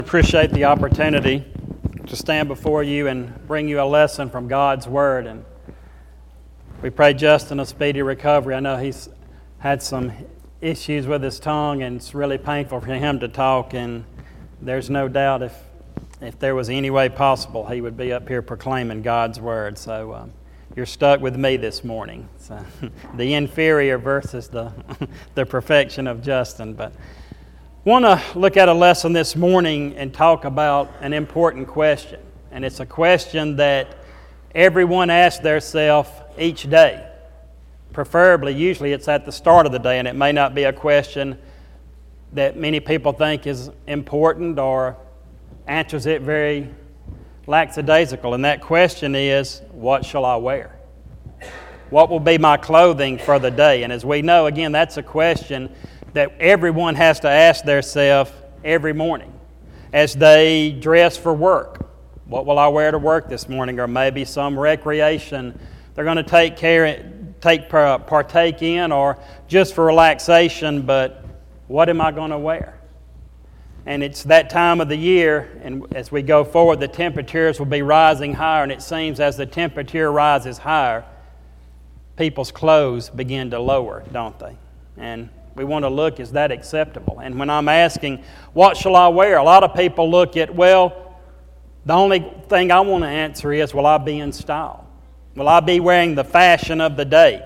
Appreciate the opportunity to stand before you and bring you a lesson from God's Word. And we pray Justin a speedy recovery. I know he's had some issues with his tongue, and it's really painful for him to talk. And there's no doubt if there was any way possible, he would be up here proclaiming God's Word. So you're stuck with me this morning. So the inferior versus the perfection of Justin. But I want to look at a lesson this morning and talk about an important question. And it's a question that everyone asks themselves each day. Preferably, usually it's at the start of the day, and it may not be a question that many people think is important or answers it very lackadaisical. And that question is, what shall I wear? What will be my clothing for the day? And as we know, again, that's a question that everyone has to ask themselves every morning as they dress for work. What will I wear to work this morning? Or maybe some recreation they're going to partake in, or just for relaxation, but what am I going to wear? And it's that time of the year, and as we go forward, the temperatures will be rising higher, and it seems as the temperature rises higher, people's clothes begin to lower, don't they? And we want to look, is that acceptable? And when I'm asking, what shall I wear? A lot of people look at, well, the only thing I want to answer is, will I be in style? Will I be wearing the fashion of the day?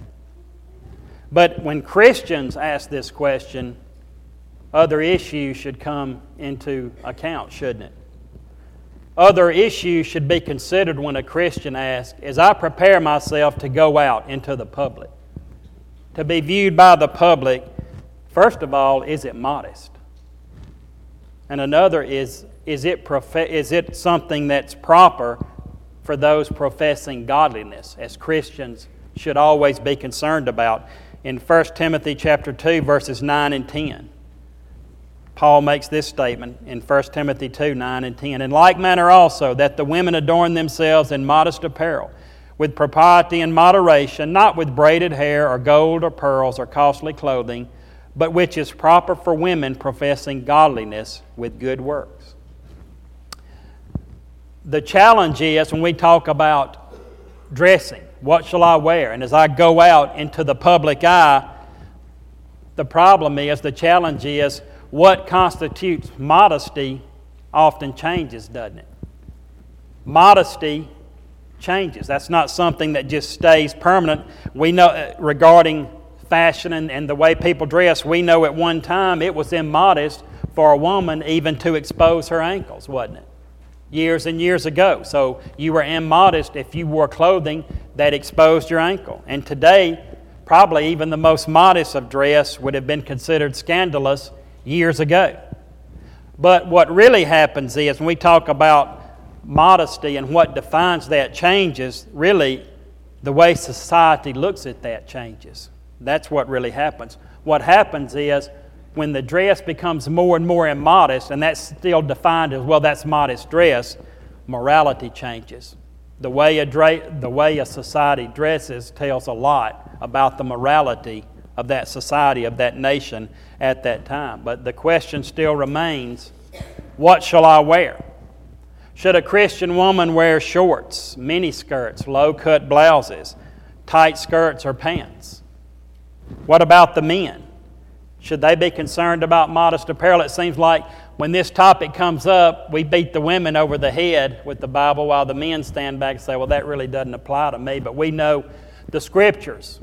But when Christians ask this question, other issues should come into account, shouldn't it? Other issues should be considered when a Christian asks, as I prepare myself to go out into the public, to be viewed by the public, first of all, is it modest? And another is it something that's proper for those professing godliness, as Christians should always be concerned about? In 1 Timothy chapter 2, verses 9 and 10, Paul makes this statement in 1 Timothy 2, 9 and 10. In like manner also, that the women adorn themselves in modest apparel, with propriety and moderation, not with braided hair or gold or pearls or costly clothing, but which is proper for women professing godliness with good works. The challenge is, when we talk about dressing, what shall I wear? And as I go out into the public eye, the challenge is, what constitutes modesty often changes, doesn't it? Modesty changes. That's not something that just stays permanent. We know regarding fashion and the way people dress, we know at one time it was immodest for a woman even to expose her ankles, wasn't it? Years and years ago. So you were immodest if you wore clothing that exposed your ankle. And today, probably even the most modest of dress would have been considered scandalous years ago. But what really happens is, when we talk about modesty and what defines that changes, really the way society looks at that changes. That's what really happens. What happens is, when the dress becomes more and more immodest, and that's still defined as, well, that's modest dress, morality changes. The way a society dresses tells a lot about the morality of that society, of that nation at that time. But the question still remains, what shall I wear? Should a Christian woman wear shorts, mini skirts, low-cut blouses, tight skirts or pants? What about the men? Should they be concerned about modest apparel? It seems like when this topic comes up, we beat the women over the head with the Bible while the men stand back and say, well, that really doesn't apply to me. But we know the Scriptures,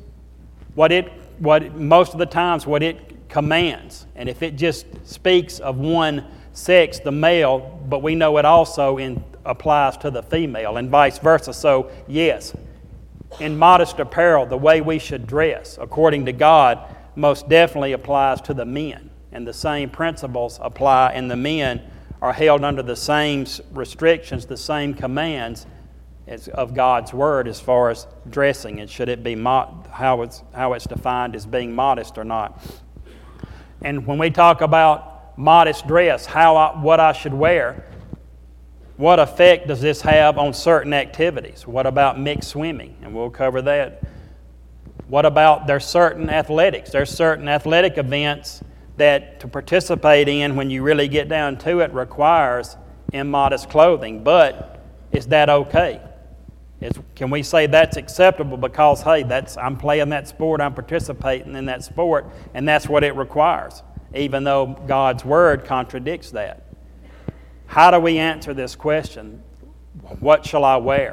most of the times what it commands. And if it just speaks of one sex, the male, but we know it also applies to the female and vice versa. So yes, in modest apparel, the way we should dress, according to God, most definitely applies to the men. And the same principles apply, and the men are held under the same restrictions, the same commands of God's Word as far as dressing, and should it be how it's defined as being modest or not. And when we talk about modest dress, what I should wear, what effect does this have on certain activities? What about mixed swimming? And we'll cover that. What about there's certain athletics? There's certain athletic events that to participate in, when you really get down to it, requires immodest clothing. But is that okay? Can we say that's acceptable because, hey, I'm playing that sport, I'm participating in that sport, and that's what it requires, even though God's Word contradicts that? How do we answer this question? What shall I wear?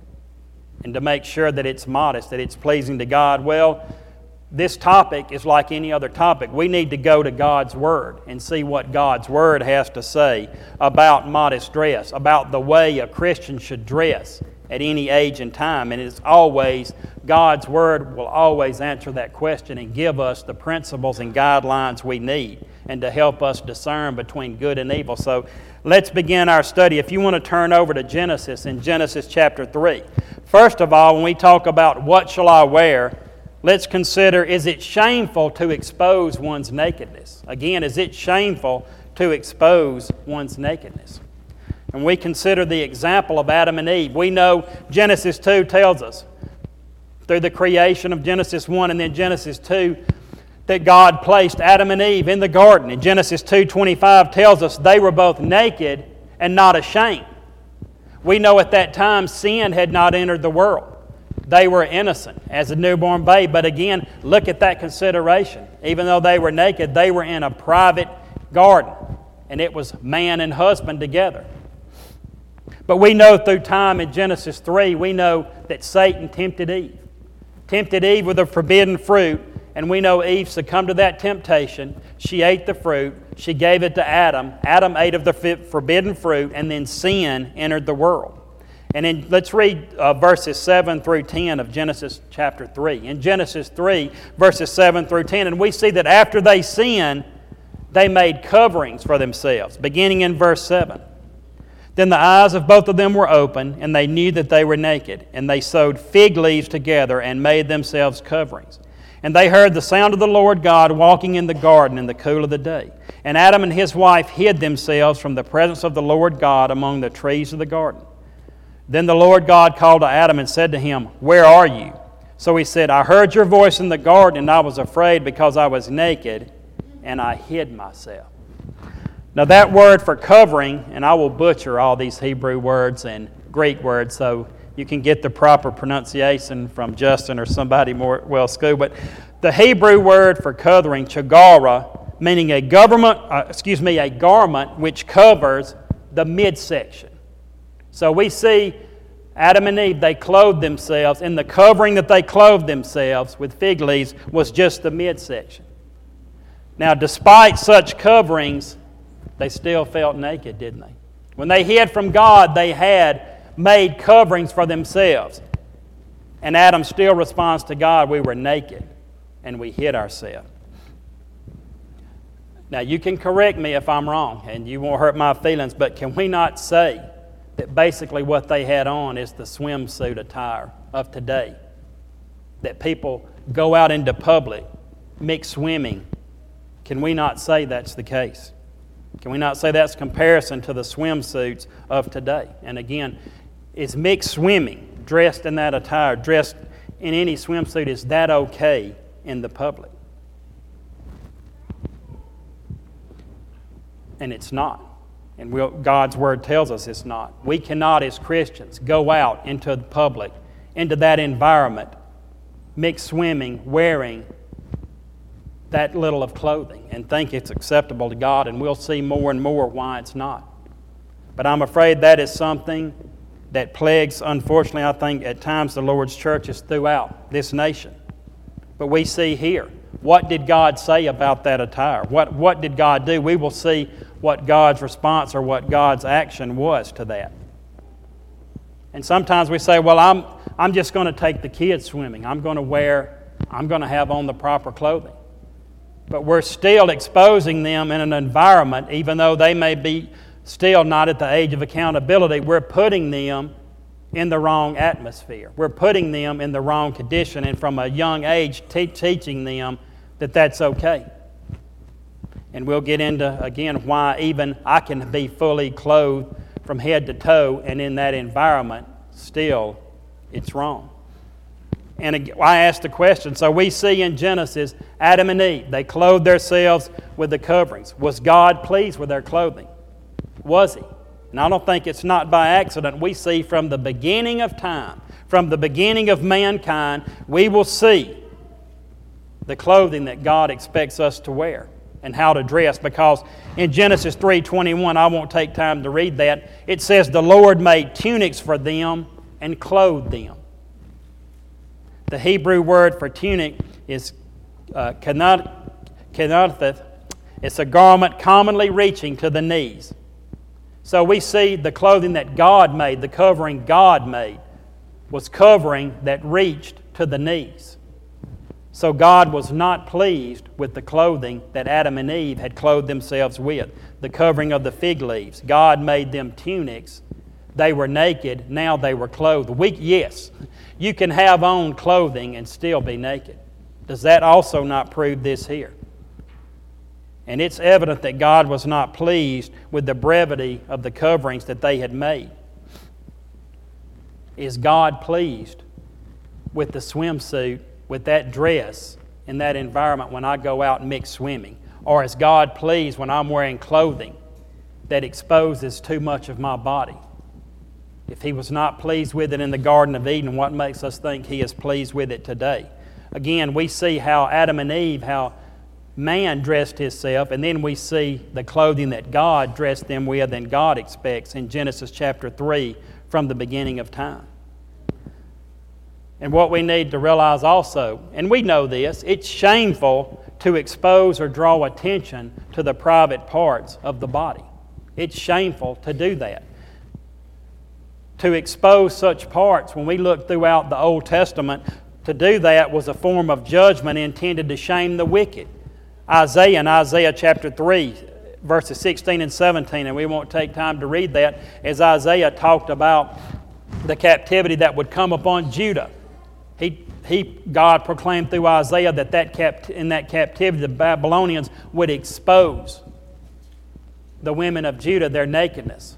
And to make sure that it's modest, that it's pleasing to God. Well, this topic is like any other topic. We need to go to God's Word and see what God's Word has to say about modest dress, about the way a Christian should dress at any age and time. And it's always, God's Word will always answer that question and give us the principles and guidelines we need and to help us discern between good and evil. So let's begin our study. If you want to turn over to Genesis, in Genesis chapter 3. First of all, when we talk about what shall I wear, let's consider, is it shameful to expose one's nakedness? Again, is it shameful to expose one's nakedness? And we consider the example of Adam and Eve. We know Genesis 2 tells us, through the creation of Genesis 1 and then Genesis 2, that God placed Adam and Eve in the garden. And Genesis 2:25 tells us they were both naked and not ashamed. We know at that time sin had not entered the world. They were innocent as a newborn babe. But again, look at that consideration. Even though they were naked, they were in a private garden. And it was man and husband together. But we know through time in Genesis 3, we know that Satan tempted Eve. Tempted Eve with the forbidden fruit. And we know Eve succumbed to that temptation. She ate the fruit. She gave it to Adam. Adam ate of the forbidden fruit. And then sin entered the world. And let's read verses 7 through 10 of Genesis chapter 3. In Genesis 3, verses 7 through 10, and we see that after they sinned, they made coverings for themselves. Beginning in verse 7. Then the eyes of both of them were open, and they knew that they were naked. And they sewed fig leaves together and made themselves coverings. And they heard the sound of the Lord God walking in the garden in the cool of the day. And Adam and his wife hid themselves from the presence of the Lord God among the trees of the garden. Then the Lord God called to Adam and said to him, "Where are you?" So he said, "I heard your voice in the garden, and I was afraid because I was naked, and I hid myself." Now that word for covering, and I will butcher all these Hebrew words and Greek words, so you can get the proper pronunciation from Justin or somebody more well-schooled. But the Hebrew word for covering, chagara, meaning a garment which covers the midsection. So we see Adam and Eve, they clothed themselves, and the covering that they clothed themselves with fig leaves was just the midsection. Now, despite such coverings, they still felt naked, didn't they? When they hid from God, they had made coverings for themselves. And Adam still responds to God, we were naked and we hid ourselves. Now, you can correct me if I'm wrong, and you won't hurt my feelings, but can we not say that basically what they had on is the swimsuit attire of today? That people go out into public, mixed swimming. Can we not say that's the case? Can we not say that's comparison to the swimsuits of today? And again, is mixed swimming, dressed in that attire, dressed in any swimsuit, is that okay in the public? And it's not. And God's Word tells us it's not. We cannot, as Christians, go out into the public, into that environment, mixed swimming, wearing that little of clothing and think it's acceptable to God, and we'll see more and more why it's not. But I'm afraid that is something that plagues, unfortunately, I think at times the Lord's churches throughout this nation. But we see here, what did God say about that attire? What did God do? We will see what God's response or what God's action was to that. And sometimes we say, well, I'm just going to take the kids swimming. I'm going to have on the proper clothing. But we're still exposing them in an environment, even though they may be still not at the age of accountability, we're putting them in the wrong atmosphere. We're putting them in the wrong condition, and from a young age teaching them that that's okay. And we'll get into, again, why even I can be fully clothed from head to toe, and in that environment, still, it's wrong. And I asked the question, so we see in Genesis, Adam and Eve, they clothed themselves with the coverings. Was God pleased with their clothing? Was He? And I don't think it's not by accident. We see from the beginning of time, from the beginning of mankind, we will see the clothing that God expects us to wear and how to dress. Because in Genesis 3:21, I won't take time to read that, it says the Lord made tunics for them and clothed them. The Hebrew word for tunic is kanatheth. It's a garment commonly reaching to the knees. So we see the clothing that God made, the covering God made, was covering that reached to the knees. So God was not pleased with the clothing that Adam and Eve had clothed themselves with, the covering of the fig leaves. God made them tunics. They were naked, now they were clothed. Yes, you can have on clothing and still be naked. Does that also not prove this here? And it's evident that God was not pleased with the brevity of the coverings that they had made. Is God pleased with the swimsuit, with that dress, in that environment when I go out and mix swimming? Or is God pleased when I'm wearing clothing that exposes too much of my body? If He was not pleased with it in the Garden of Eden, what makes us think He is pleased with it today? Again, we see how Adam and Eve, how man dressed himself, and then we see the clothing that God dressed them with and God expects in Genesis chapter 3 from the beginning of time. And what we need to realize also, and we know this, it's shameful to expose or draw attention to the private parts of the body. It's shameful to do that. To expose such parts, when we look throughout the Old Testament, to do that was a form of judgment intended to shame the wicked. Isaiah in Isaiah chapter 3, verses 16 and 17, and we won't take time to read that, as Isaiah talked about the captivity that would come upon Judah. God proclaimed through Isaiah that in that captivity the Babylonians would expose the women of Judah, their nakedness.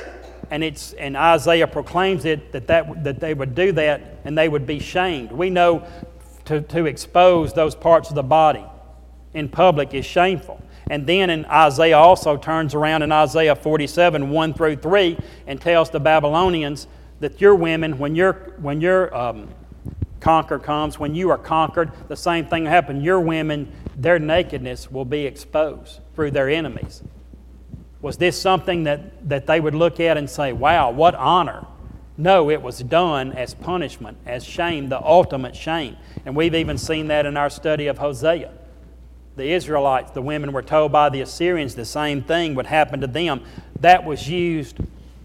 And Isaiah proclaims it that they would do that and they would be shamed. We know to expose those parts of the body in public is shameful. And then in Isaiah also turns around in Isaiah 47, 1 through 3, and tells the Babylonians that your women, when your conquer comes, when you are conquered, the same thing will happen. Your women, their nakedness will be exposed through their enemies. Was this something that they would look at and say, wow, what honor? No, it was done as punishment, as shame, the ultimate shame. And we've even seen that in our study of Hosea. The Israelites, the women were told by the Assyrians the same thing would happen to them. That was used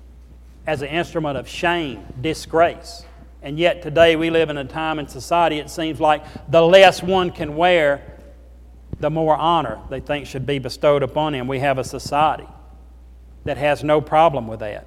as an instrument of shame, disgrace. And yet today we live in a time in society, it seems like the less one can wear, the more honor they think should be bestowed upon him. We have a society that has no problem with that.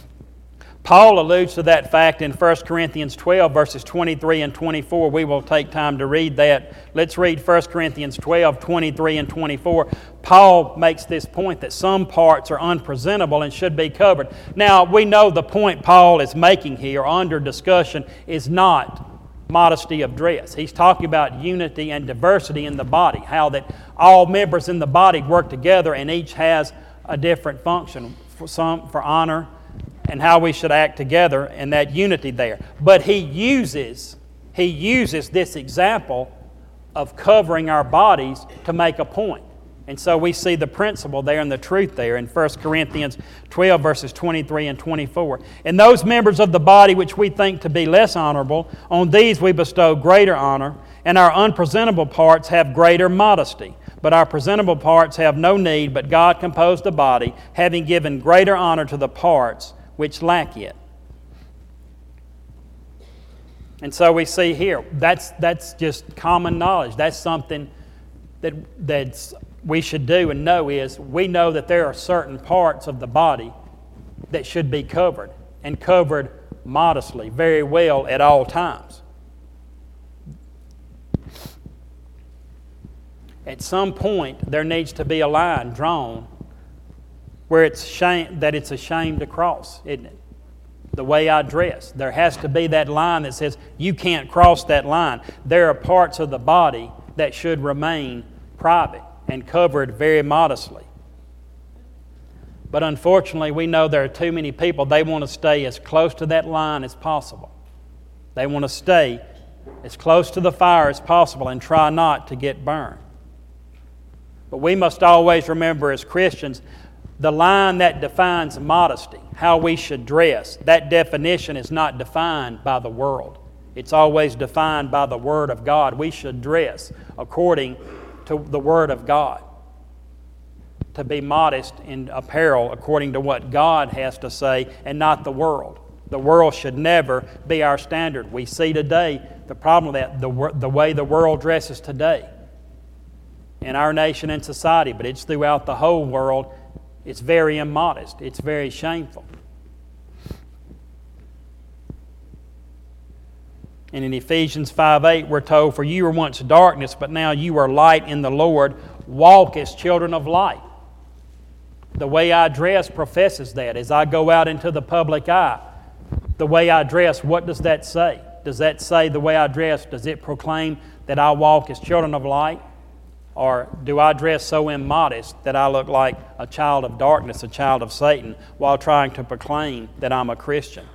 Paul alludes to that fact in 1 Corinthians 12, verses 23 and 24. We will take time to read that. Let's read 1 Corinthians 12, 23 and 24. Paul makes this point that some parts are unpresentable and should be covered. Now, we know the point Paul is making here, under discussion, is not modesty of dress. He's talking about unity and diversity in the body, how that all members in the body work together and each has a different function, for some for honor, and how we should act together and that unity there. But he uses this example of covering our bodies to make a point. And so we see the principle there and the truth there in 1 Corinthians 12, verses 23 and 24. And those members of the body which we think to be less honorable, on these we bestow greater honor, and our unpresentable parts have greater modesty. But our presentable parts have no need, but God composed the body, having given greater honor to the parts which lack it. And so we see here, that's just common knowledge. That's something that's we should do and know is, we know that there are certain parts of the body that should be covered, and covered modestly, very well at all times. At some point, there needs to be a line drawn where it's a shame to cross, isn't it? the way I dress. There has to be that line that says, you can't cross that line. There are parts of the body that should remain private and covered very modestly. But unfortunately, we know there are too many people, they want to stay as close to that line as possible. They want to stay as close to the fire as possible and try not to get burned. But we must always remember as Christians, the line that defines modesty, how we should dress, that definition is not defined by the world. It's always defined by the Word of God. We should dress according to the Word of God. To be modest in apparel according to what God has to say and not the world. The world should never be our standard. We see today the problem with that, the way the world dresses today in our nation and society, but it's throughout the whole world. It's very immodest. It's very shameful. And in Ephesians 5:8, we're told, "For you were once darkness, but now you are light in the Lord. Walk as children of light." The way I dress professes that. As I go out into the public eye, the way I dress, what does that say? Does that say the way I dress, does it proclaim that I walk as children of light? Or do I dress so immodest that I look like a child of darkness, a child of Satan, while trying to proclaim that I'm a Christian?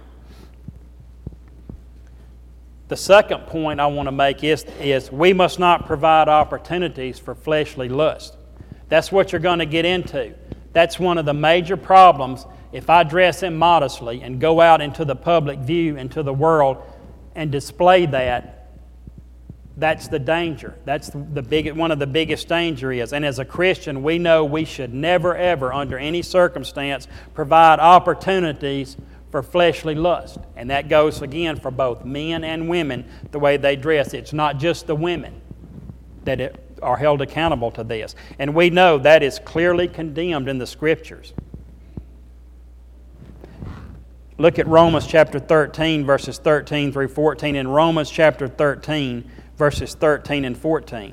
The second point I want to make is we must not provide opportunities for fleshly lust. That's what you're going to get into. That's one of the major problems. If I dress immodestly and go out into the public view, into the world, and display that, that's the danger. That's one of the biggest danger is. And as a Christian, we know we should never, ever, under any circumstance, provide opportunities for fleshly lust. And that goes, again, for both men and women, the way they dress. It's not just the women that are held accountable to this. And we know that is clearly condemned in the Scriptures. Look at Romans chapter 13, verses 13 through 14. In Romans chapter 13, verses 13 and 14.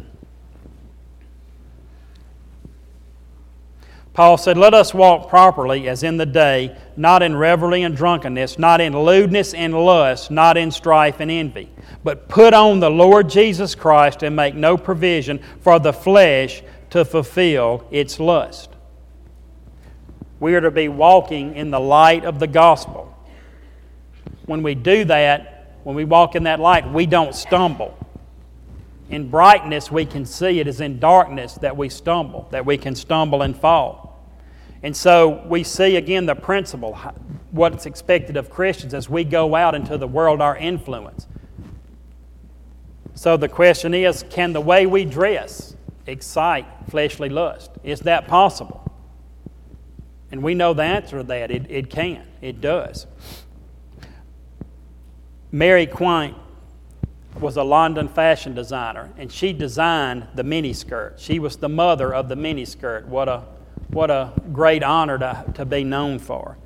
Paul said, "Let us walk properly as in the day, not in revelry and drunkenness, not in lewdness and lust, not in strife and envy. But put on the Lord Jesus Christ and make no provision for the flesh to fulfill its lust." We are to be walking in the light of the gospel. When we do that, when we walk in that light, we don't stumble. In brightness we can see. It is in darkness that we stumble, that we can stumble and fall. And so we see again the principle, what's expected of Christians as we go out into the world, our influence. So the question is, can the way we dress excite fleshly lust? Is that possible? And we know the answer to that. It can. It does. Mary Quint was a London fashion designer, and she designed the miniskirt. She was the mother of the miniskirt. What a great honor to be known for.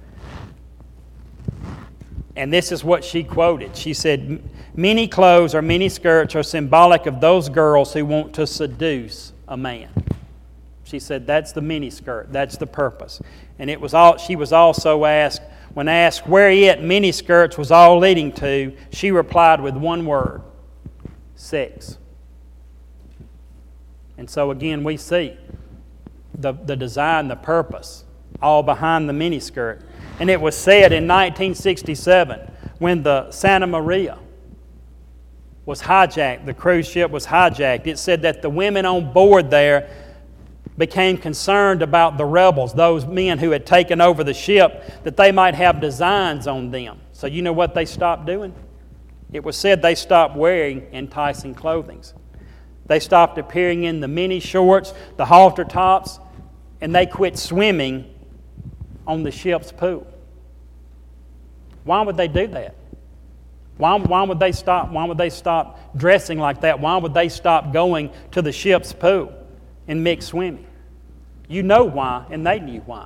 And this is what she quoted. She said, "Mini clothes or mini skirts are symbolic of those girls who want to seduce a man." She said that's the mini skirt. That's the purpose. And she was also asked, when asked where yet mini skirts was all leading to, she replied with one word: sex. And so again, we see the design, the purpose, all behind the miniskirt. And it was said in 1967, when the Santa Maria was hijacked, the cruise ship was hijacked, it said that the women on board there became concerned about the rebels, those men who had taken over the ship, that they might have designs on them. So you know what they stopped doing? It was said they stopped wearing enticing clothing. They stopped appearing in the mini shorts, the halter tops, and they quit swimming on the ship's pool. Why would they do that? Why would they stop? Why would they stop dressing like that? Why would they stop going to the ship's pool and mixed swimming? You know why, and they knew why.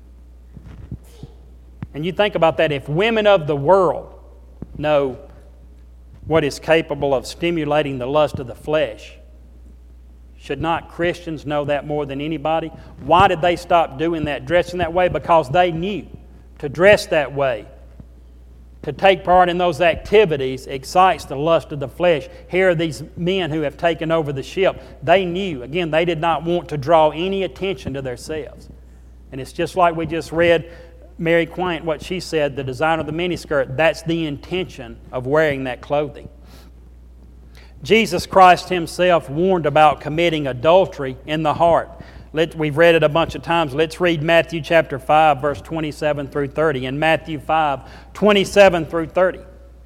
And you think about that. If women of the world know what is capable of stimulating the lust of the flesh, should not Christians know that more than anybody? Why did they stop doing that, dressing that way? Because they knew to dress that way to take part in those activities excites the lust of the flesh. Here are these men who have taken over the ship. They knew, again, they did not want to draw any attention to themselves. And it's just like we just read Mary Quaint, what she said, the design of the miniskirt, that's the intention of wearing that clothing. Jesus Christ Himself warned about committing adultery in the heart. We've read it a bunch of times. Let's read Matthew chapter 5, verse 27 through 30. In Matthew 5, 27 through 30.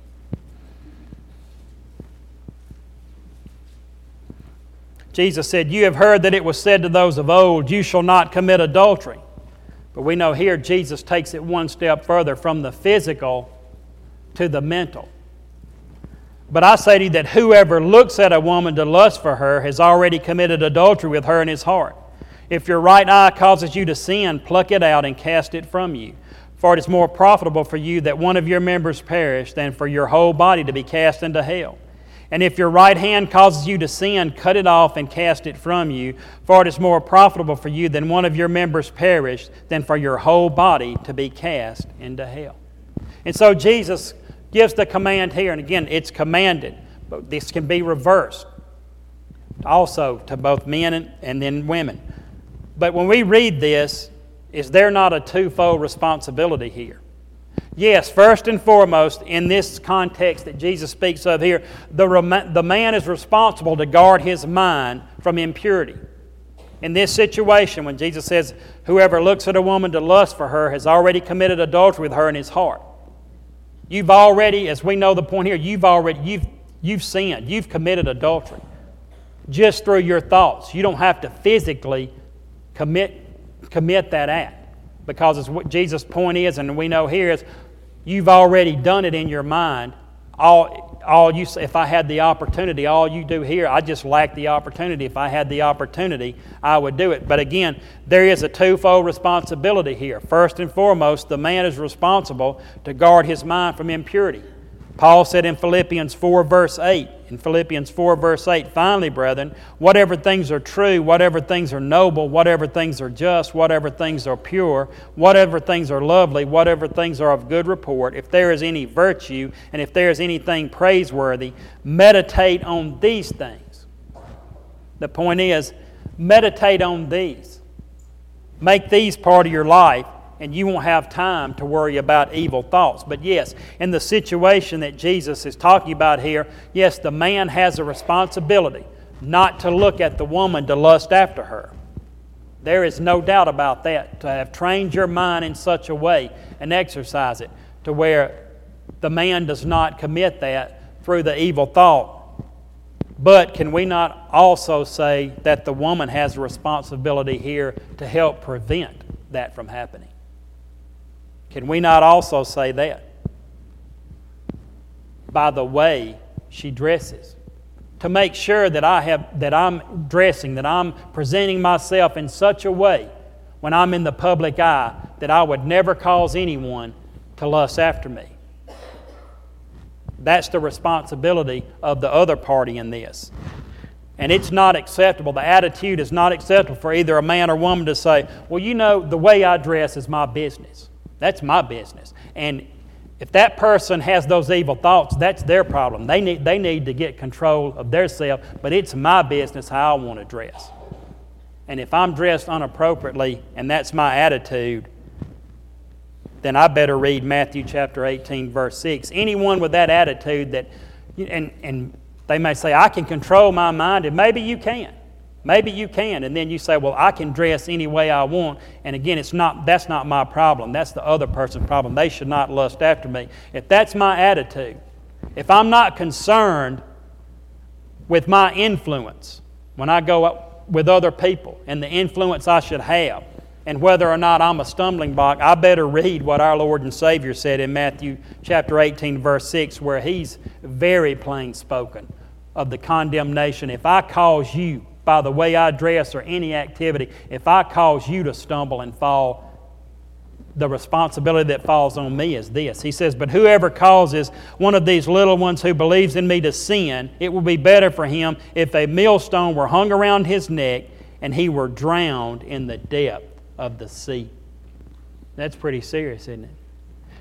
Jesus said, "You have heard that it was said to those of old, 'You shall not commit adultery.' But we know here Jesus takes it one step further from the physical to the mental. But I say to you that whoever looks at a woman to lust for her has already committed adultery with her in his heart. If your right eye causes you to sin, pluck it out and cast it from you. For it is more profitable for you that one of your members perish than for your whole body to be cast into hell. And if your right hand causes you to sin, cut it off and cast it from you. For it is more profitable for you that one of your members perish than for your whole body to be cast into hell." And so Jesus gives the command here, and again, it's commanded, but this can be reversed also to both men and then women. But when we read this, is there not a twofold responsibility here? Yes, first and foremost, in this context that Jesus speaks of here, the man is responsible to guard his mind from impurity. In this situation, when Jesus says, "Whoever looks at a woman to lust for her has already committed adultery with her in his heart." You've already, as we know the point here, you've sinned. You've committed adultery just through your thoughts. You don't have to physically commit that act, because it's what Jesus' point is, and we know here is you've already done it in your mind. If I had the opportunity, all you do here, I just lack the opportunity. If I had the opportunity, I would do it. But again, there is a twofold responsibility here. First and foremost, the man is responsible to guard his mind from impurity. Paul said in Philippians 4 verse 8, "Finally, brethren, whatever things are true, whatever things are noble, whatever things are just, whatever things are pure, whatever things are lovely, whatever things are of good report, if there is any virtue and if there is anything praiseworthy, meditate on these things." The point is, meditate on these. Make these part of your life, and you won't have time to worry about evil thoughts. But yes, in the situation that Jesus is talking about here, yes, the man has a responsibility not to look at the woman to lust after her. There is no doubt about that, to have trained your mind in such a way and exercise it to where the man does not commit that through the evil thought. But can we not also say that the woman has a responsibility here to help prevent that from happening? Can we not also say that? By the way she dresses. To make sure that I'm dressing, that I'm presenting myself in such a way when I'm in the public eye that I would never cause anyone to lust after me. That's the responsibility of the other party in this. And it's not acceptable. The attitude is not acceptable for either a man or woman to say, "Well, you know, the way I dress is my business. That's my business." And if that person has those evil thoughts, that's their problem. They need to get control of their self, but it's my business how I want to dress. And if I'm dressed inappropriately and that's my attitude, then I better read Matthew chapter 18, verse 6. Anyone with that attitude and they may say, "I can control my mind," and maybe you can. Maybe you can, and then you say, "Well, I can dress any way I want," and again, that's not my problem. That's the other person's problem. They should not lust after me. If that's my attitude, if I'm not concerned with my influence when I go up with other people and the influence I should have, and whether or not I'm a stumbling block, I better read what our Lord and Savior said in Matthew chapter 18, verse 6, where He's very plain spoken of the condemnation. If I cause you, by the way I dress or any activity, if I cause you to stumble and fall, the responsibility that falls on me is this. He says, "But whoever causes one of these little ones who believes in me to sin, it will be better for him if a millstone were hung around his neck and he were drowned in the depth of the sea." That's pretty serious, isn't it?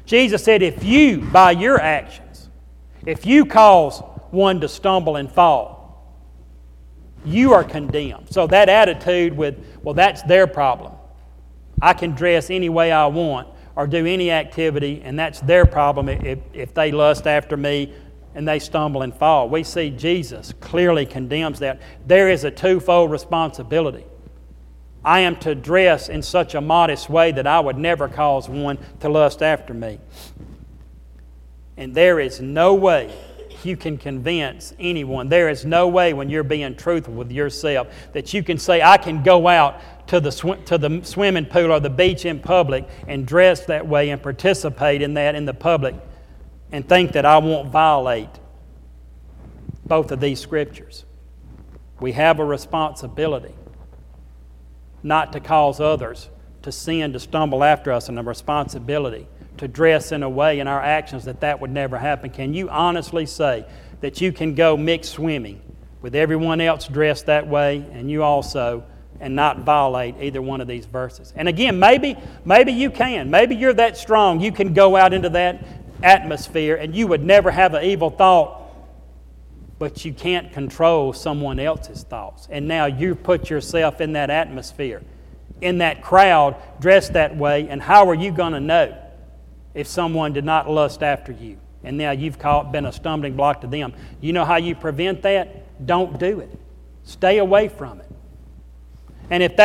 Jesus said, if you, by your actions, if you cause one to stumble and fall, you are condemned. So that attitude with, well, that's their problem. I can dress any way I want or do any activity, and that's their problem if they lust after me and they stumble and fall. We see Jesus clearly condemns that. There is a twofold responsibility. I am to dress in such a modest way that I would never cause one to lust after me. And there is no way you can convince anyone. There is no way when you're being truthful with yourself that you can say, I can go out to the swimming pool or the beach in public and dress that way and participate in that in the public and think that I won't violate both of these scriptures. We have a responsibility not to cause others to sin, to stumble after us, and a responsibility to dress in a way in our actions that would never happen. Can you honestly say that you can go mixed swimming with everyone else dressed that way and you also, and not violate either one of these verses? And again, maybe you can. Maybe you're that strong. You can go out into that atmosphere and you would never have an evil thought, but you can't control someone else's thoughts. And now you put yourself in that atmosphere, in that crowd, dressed that way, and how are you going to know if someone did not lust after you? And now you've been a stumbling block to them. You know how you prevent that? Don't do it. Stay away from it. And if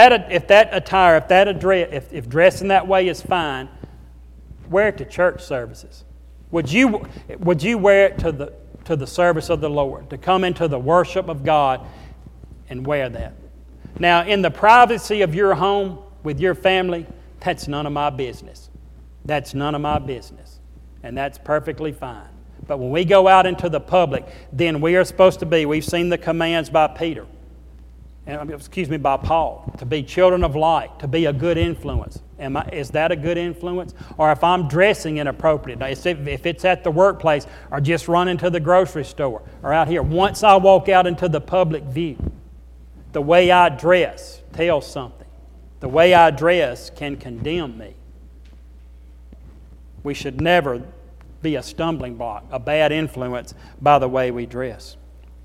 dressing that way is fine, wear it to church services. Would you wear it to the service of the Lord, to come into the worship of God and wear that? Now, in the privacy of your home with your family, that's none of my business. That's none of my business. And that's perfectly fine. But when we go out into the public, then we are supposed to be, we've seen the commands by by Paul, to be children of light, to be a good influence. Is that a good influence? Or if I'm dressing inappropriately, if it's at the workplace or just running to the grocery store or out here, once I walk out into the public view, the way I dress tells something. The way I dress can condemn me. We should never be a stumbling block, a bad influence by the way we dress.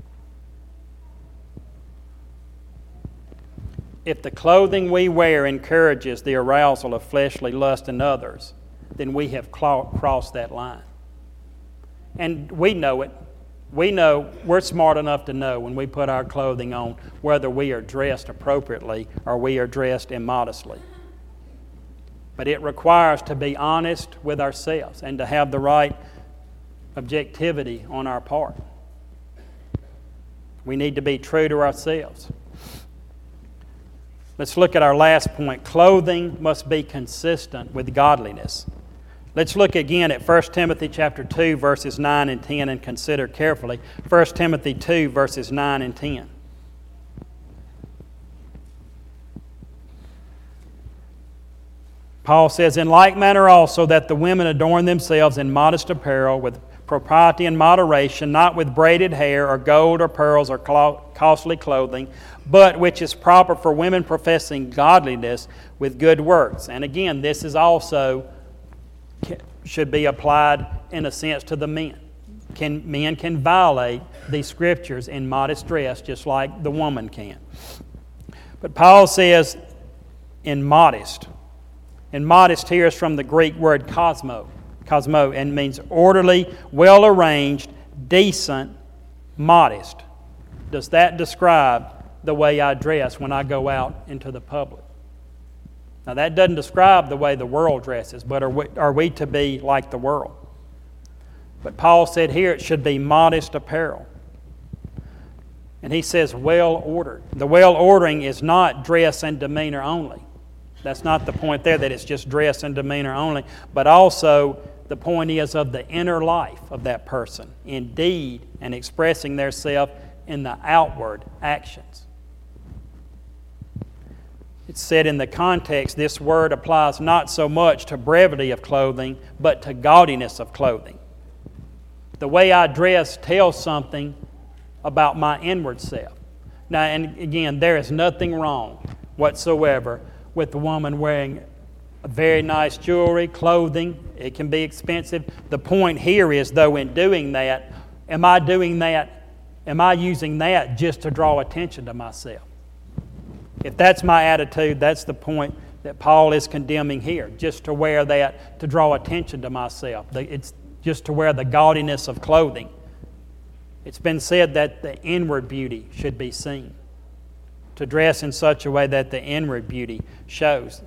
If the clothing we wear encourages the arousal of fleshly lust in others, then we have crossed that line. And we know it. We're smart enough to know when we put our clothing on whether we are dressed appropriately or we are dressed immodestly. But it requires to be honest with ourselves and to have the right objectivity on our part. We need to be true to ourselves. Let's look at our last point. Clothing must be consistent with godliness. Let's look again at 1 Timothy chapter 2, verses 9 and 10 and consider carefully 1 Timothy 2, verses 9 and 10. Paul says, in like manner also that the women adorn themselves in modest apparel with propriety and moderation, not with braided hair or gold or pearls or costly clothing, but which is proper for women professing godliness with good works. And again, this is also should be applied in a sense to the men. Men can violate these scriptures in modest dress just like the woman can. But Paul says in modest. And modest here is from the Greek word cosmo, and means orderly, well-arranged, decent, modest. Does that describe the way I dress when I go out into the public? Now that doesn't describe the way the world dresses, but are we to be like the world? But Paul said here it should be modest apparel. And he says well-ordered. The well-ordering is not dress and demeanor only. That's not the point there, that it's just dress and demeanor only, but also the point is of the inner life of that person, in deed and expressing theirself in the outward actions. It's said in the context, this word applies not so much to brevity of clothing, but to gaudiness of clothing. The way I dress tells something about my inward self. Now, and again, there is nothing wrong whatsoever with the woman wearing very nice jewelry, clothing. It can be expensive. The point here is, though, in doing that, am I using that just to draw attention to myself? If that's my attitude, that's the point that Paul is condemning here, just to wear that to draw attention to myself. It's just to wear the gaudiness of clothing. It's been said that the inward beauty should be seen, to dress in such a way that the inward beauty shows.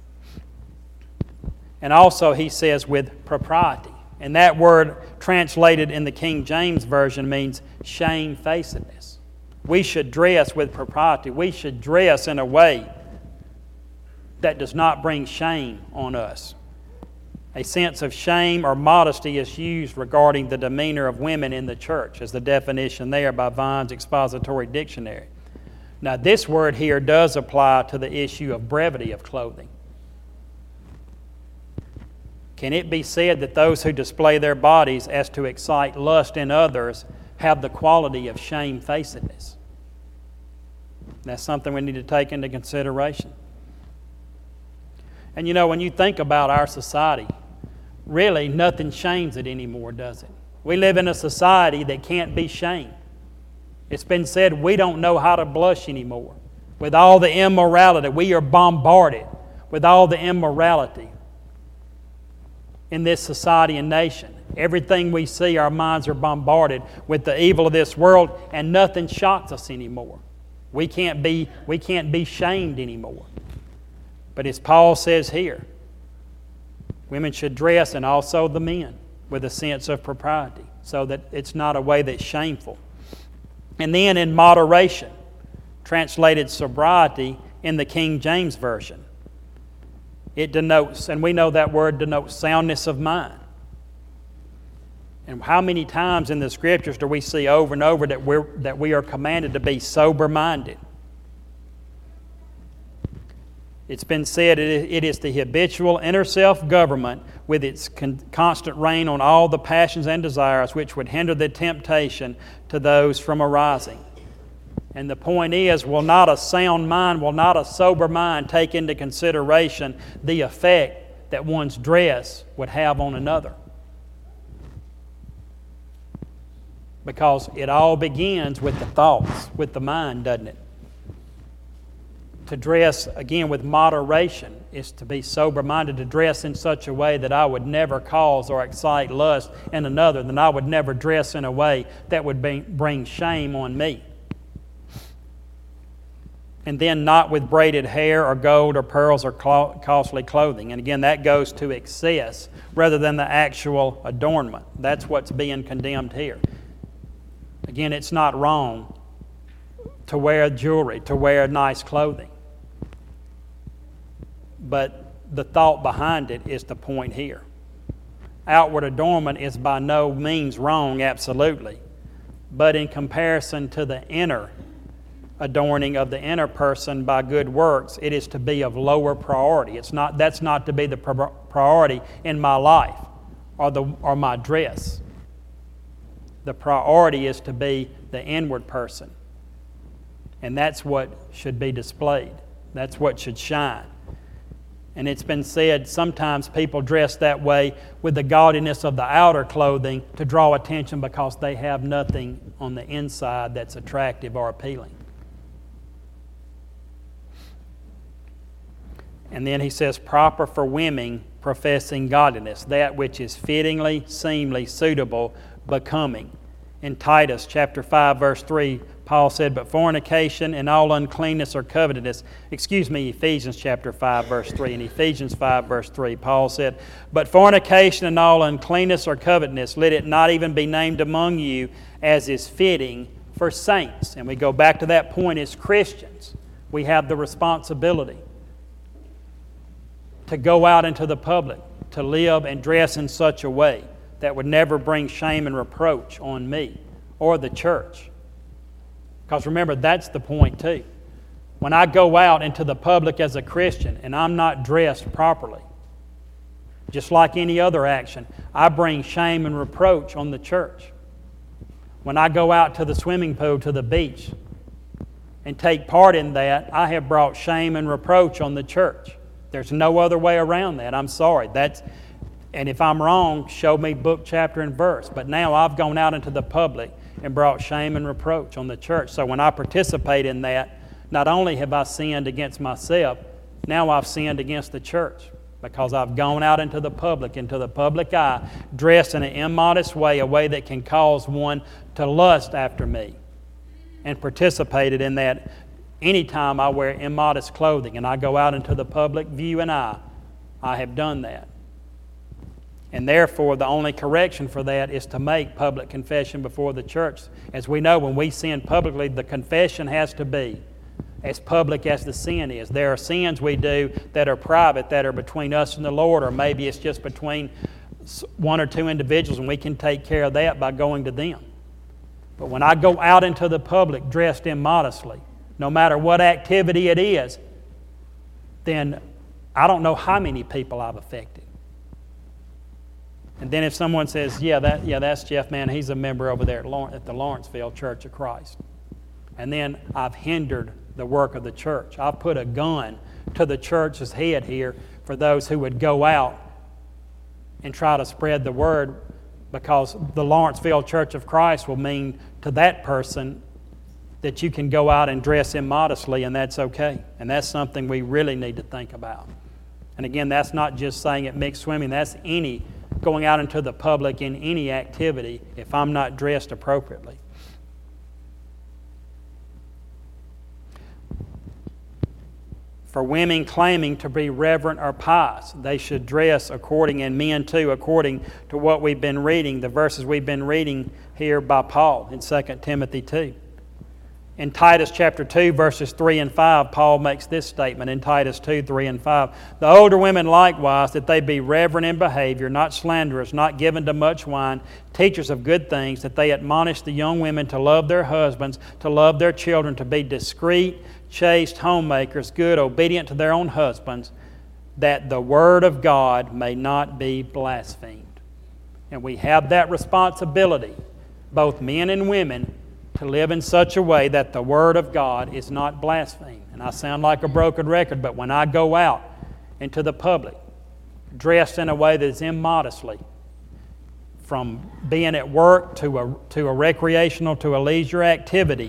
And also he says with propriety. And that word translated in the King James Version means shamefacedness. We should dress with propriety. We should dress in a way that does not bring shame on us. A sense of shame or modesty is used regarding the demeanor of women in the church, as the definition there by Vine's Expository Dictionary. Now, this word here does apply to the issue of brevity of clothing. Can it be said that those who display their bodies as to excite lust in others have the quality of shamefacedness? That's something we need to take into consideration. And you know, when you think about our society, really nothing shames it anymore, does it? We live in a society that can't be shamed. It's been said we don't know how to blush anymore. With all the immorality, we are bombarded with all the immorality in this society and nation. Everything we see, our minds are bombarded with the evil of this world, and nothing shocks us anymore. We can't be shamed anymore. But as Paul says here, women should dress, and also the men, with a sense of propriety, so that it's not a way that's shameful. And then in moderation, translated sobriety in the King James Version. It denotes, and we know that word denotes soundness of mind. And how many times in the Scriptures do we see over and over that we are commanded to be sober-minded? It's been said it is the habitual inner self-government with its constant rein on all the passions and desires which would hinder the temptation to those from arising. And the point is, will not a sound mind, will not a sober mind take into consideration the effect that one's dress would have on another? Because it all begins with the thoughts, with the mind, doesn't it? To dress, again, with moderation is to be sober-minded, to dress in such a way that I would never cause or excite lust in another, that I would never dress in a way that would bring shame on me. And then not with braided hair or gold or pearls or costly clothing. And again, that goes to excess rather than the actual adornment. That's what's being condemned here. Again, it's not wrong to wear jewelry, to wear nice clothing. But the thought behind it is the point here. Outward adornment is by no means wrong, absolutely. But in comparison to the inner adorning of the inner person by good works, it is to be of lower priority. That's not to be the priority in my life or my dress. The priority is to be the inward person. And that's what should be displayed. That's what should shine. And it's been said sometimes people dress that way with the gaudiness of the outer clothing to draw attention because they have nothing on the inside that's attractive or appealing. And then he says, proper for women professing godliness, that which is fittingly, seemly, suitable, becoming. In Titus chapter 5, verse 3, Paul said, but fornication and all uncleanness or covetousness, Ephesians chapter 5, verse 3. In Ephesians 5, verse 3, Paul said, but fornication and all uncleanness or covetousness, let it not even be named among you as is fitting for saints. And we go back to that point as Christians. We have the responsibility to go out into the public, to live and dress in such a way that would never bring shame and reproach on me or the church. Because remember, that's the point too. When I go out into the public as a Christian and I'm not dressed properly, just like any other action, I bring shame and reproach on the church. When I go out to the swimming pool, to the beach, and take part in that, I have brought shame and reproach on the church There's no other way around that. I'm sorry. And if I'm wrong, show me book, chapter, and verse. But now I've gone out into the public and brought shame and reproach on the church. So when I participate in that, not only have I sinned against myself, now I've sinned against the church because I've gone out into the public eye, dressed in an immodest way, a way that can cause one to lust after me, and participated in that. Anytime I wear immodest clothing and I go out into the public view and eye, I have done that. And therefore, the only correction for that is to make public confession before the church. As we know, when we sin publicly, the confession has to be as public as the sin is. There are sins we do that are private, that are between us and the Lord, or maybe it's just between one or two individuals, and we can take care of that by going to them. But when I go out into the public dressed immodestly, no matter what activity it is, then I don't know how many people I've affected. And then if someone says, that's Jeff, man, he's a member over there at the Lawrenceville Church of Christ. And then I've hindered the work of the church. I've put a gun to the church's head here for those who would go out and try to spread the word, because the Lawrenceville Church of Christ will mean to that person that you can go out and dress immodestly, and that's okay. And that's something we really need to think about. And again, that's not just saying at mixed swimming, that's any going out into the public in any activity if I'm not dressed appropriately. For women claiming to be reverent or pious, they should dress according, and men too, according to what we've been reading, the verses we've been reading here by Paul in 2 Timothy 2. In Titus chapter 2, verses 3 and 5, Paul makes this statement in Titus 2, 3 and 5. The older women likewise, that they be reverent in behavior, not slanderers, not given to much wine, teachers of good things, that they admonish the young women to love their husbands, to love their children, to be discreet, chaste, homemakers, good, obedient to their own husbands, that the word of God may not be blasphemed. And we have that responsibility, both men and women, to live in such a way that the Word of God is not blasphemed. And I sound like a broken record, but when I go out into the public, dressed in a way that is immodestly, from being at work to a recreational, to a leisure activity,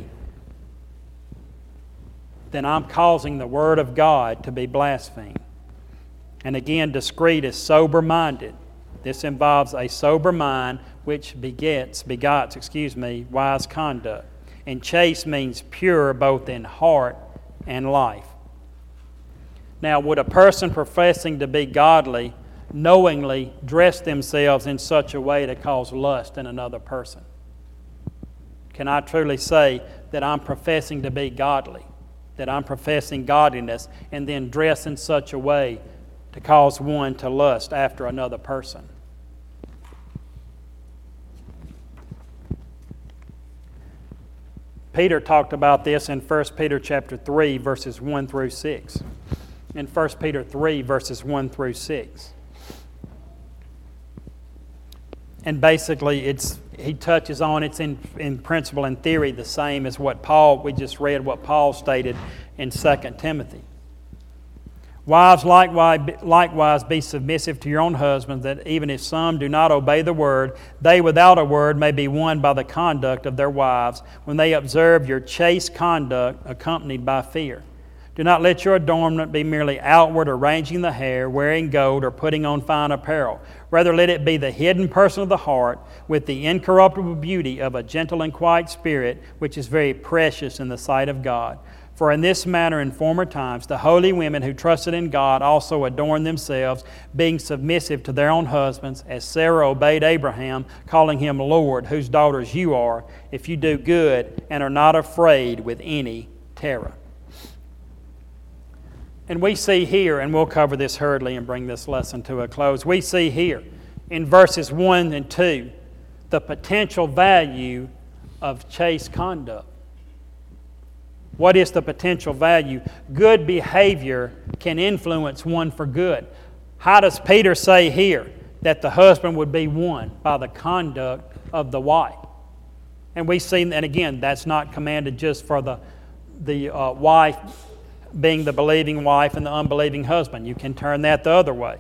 then I'm causing the Word of God to be blasphemed. And again, discreet is sober-minded. This involves a sober mind which begots, wise conduct. And chaste means pure both in heart and life. Now, would a person professing to be godly knowingly dress themselves in such a way to cause lust in another person? Can I truly say that I'm professing to be godly, that I'm professing godliness, and then dress in such a way to cause one to lust after another person? Peter talked about this in 1 Peter chapter 3, verses 1 through 6. In 1 Peter 3, verses 1 through 6. And basically, he touches on, it's in principle and theory the same as we just read what Paul stated in 2 Timothy. Wives, likewise be submissive to your own husbands, that even if some do not obey the word, they without a word may be won by the conduct of their wives, when they observe your chaste conduct accompanied by fear. Do not let your adornment be merely outward, arranging the hair, wearing gold, or putting on fine apparel. Rather, let it be the hidden person of the heart, with the incorruptible beauty of a gentle and quiet spirit, which is very precious in the sight of God. For in this manner in former times the holy women who trusted in God also adorned themselves, being submissive to their own husbands, as Sarah obeyed Abraham, calling him Lord, whose daughters you are, if you do good and are not afraid with any terror. And we see here, and we'll cover this hurriedly and bring this lesson to a close, we see here in verses 1 and 2 the potential value of chaste conduct. What is the potential value? Good behavior can influence one for good. How does Peter say here that the husband would be won? By the conduct of the wife. And we see, and again, that's not commanded just for the wife being the believing wife and the unbelieving husband. You can turn that the other way.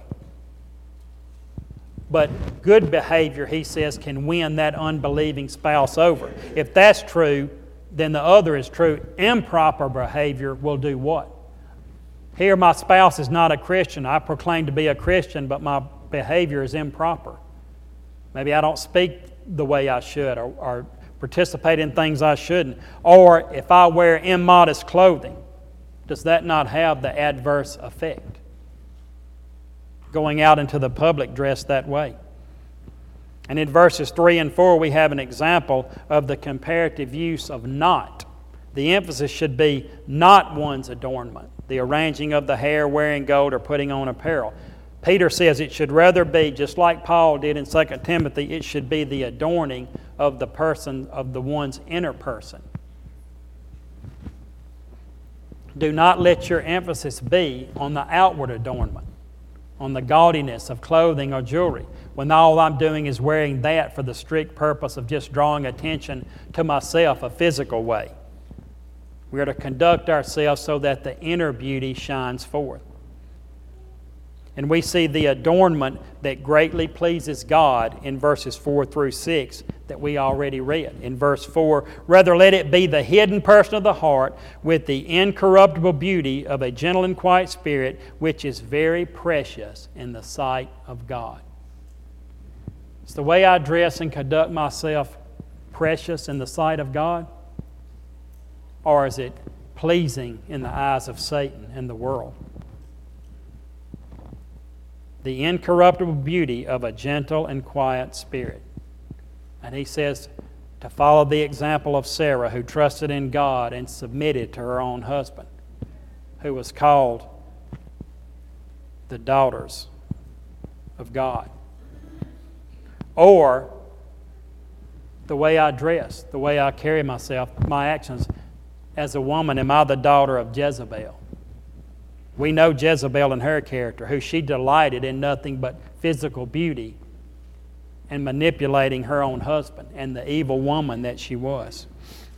But good behavior, he says, can win that unbelieving spouse over. If that's true, then the other is true. Improper behavior will do what? Here, my spouse is not a Christian. I proclaim to be a Christian, but my behavior is improper. Maybe I don't speak the way I should, or participate in things I shouldn't. Or if I wear immodest clothing, does that not have the adverse effect? Going out into the public dressed that way. And in verses 3 and 4, we have an example of the comparative use of not. The emphasis should be not one's adornment, the arranging of the hair, wearing gold, or putting on apparel. Peter says it should rather be, just like Paul did in 2 Timothy, it should be the adorning of the person, of the one's inner person. Do not let your emphasis be on the outward adornment, on the gaudiness of clothing or jewelry, when all I'm doing is wearing that for the strict purpose of just drawing attention to myself a physical way. We are to conduct ourselves so that the inner beauty shines forth. And we see the adornment that greatly pleases God in verses 4 through 6 that we already read. In verse 4, rather let it be the hidden person of the heart with the incorruptible beauty of a gentle and quiet spirit, which is very precious in the sight of God. Is the way I dress and conduct myself precious in the sight of God? Or is it pleasing in the eyes of Satan and the world? The incorruptible beauty of a gentle and quiet spirit. And he says to follow the example of Sarah, who trusted in God and submitted to her own husband, who was called the daughters of God. Or the way I dress, the way I carry myself, my actions. As a woman, am I the daughter of Jezebel? We know Jezebel and her character, who she delighted in nothing but physical beauty and manipulating her own husband, and the evil woman that she was.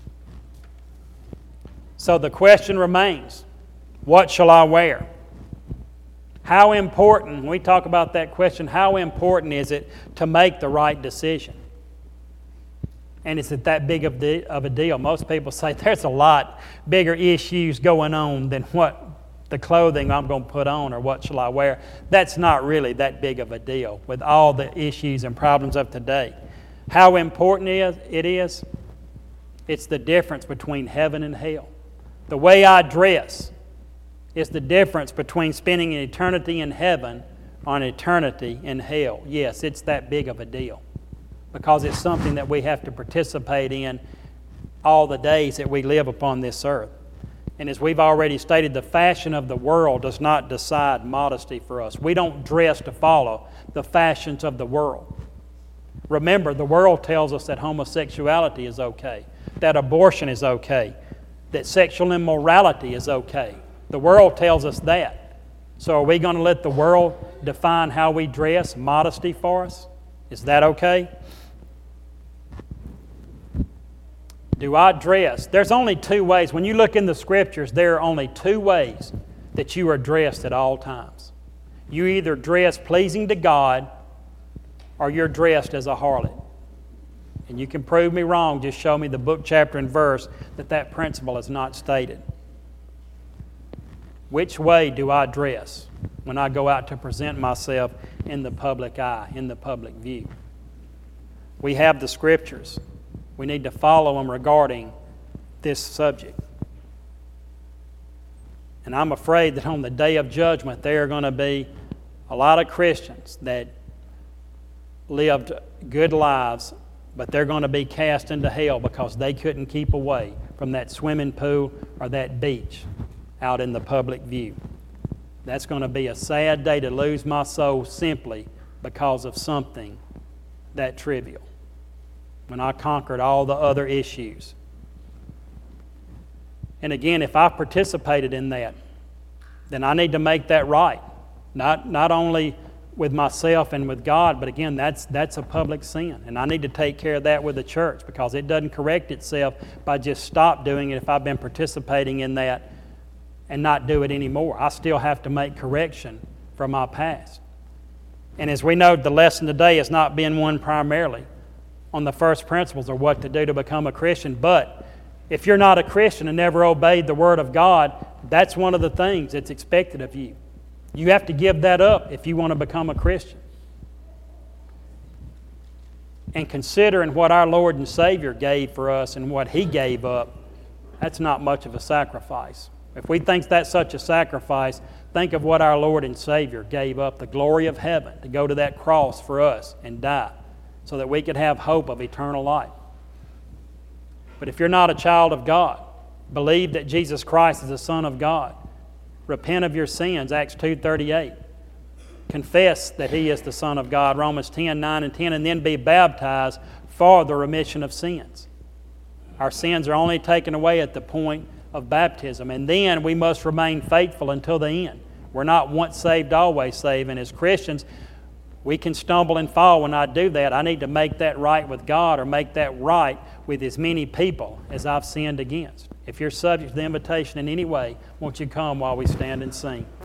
So the question remains, what shall I wear? How important, when we talk about that question, how important is it to make the right decision? And is it that big of a deal? Most people say there's a lot bigger issues going on than what the clothing I'm going to put on or what shall I wear. That's not really that big of a deal with all the issues and problems of today. How important it is, it's the difference between heaven and hell. The way I dress is the difference between spending an eternity in heaven or an eternity in hell. Yes, it's that big of a deal because it's something that we have to participate in all the days that we live upon this earth. And as we've already stated, the fashion of the world does not decide modesty for us. We don't dress to follow the fashions of the world. Remember, the world tells us that homosexuality is okay, that abortion is okay, that sexual immorality is okay. The world tells us that. So are we going to let the world define how we dress, modesty for us? Is that okay? Do I dress? There's only two ways. When you look in the Scriptures, there are only two ways that you are dressed at all times. You either dress pleasing to God or you're dressed as a harlot. And you can prove me wrong, just show me the book, chapter, and verse that principle is not stated. Which way do I dress when I go out to present myself in the public eye, in the public view? We have the Scriptures. We need to follow them regarding this subject. And I'm afraid that on the day of judgment, there are going to be a lot of Christians that lived good lives, but they're going to be cast into hell because they couldn't keep away from that swimming pool or that beach out in the public view. That's going to be a sad day to lose my soul simply because of something that trivial, when I conquered all the other issues. And again, if I participated in that, then I need to make that right. Not only with myself and with God, but again, that's a public sin. And I need to take care of that with the church because it doesn't correct itself by just stop doing it if I've been participating in that and not do it anymore. I still have to make correction from my past. And as we know, the lesson today is not being one primarily on the first principles of what to do to become a Christian. But if you're not a Christian and never obeyed the Word of God, that's one of the things that's expected of you. You have to give that up if you want to become a Christian. And considering what our Lord and Savior gave for us and what He gave up, that's not much of a sacrifice. If we think that's such a sacrifice, think of what our Lord and Savior gave up, the glory of heaven, to go to that cross for us and die so that we could have hope of eternal life. But if you're not a child of God, believe that Jesus Christ is the Son of God. Repent of your sins, Acts 2:38. Confess that He is the Son of God, Romans 10:9 and 10, and then be baptized for the remission of sins. Our sins are only taken away at the point of baptism, and then we must remain faithful until the end. We're not once saved, always saved, and as Christians, we can stumble and fall when I do that. I need to make that right with God or make that right with as many people as I've sinned against. If you're subject to the invitation in any way, won't you come while we stand and sing?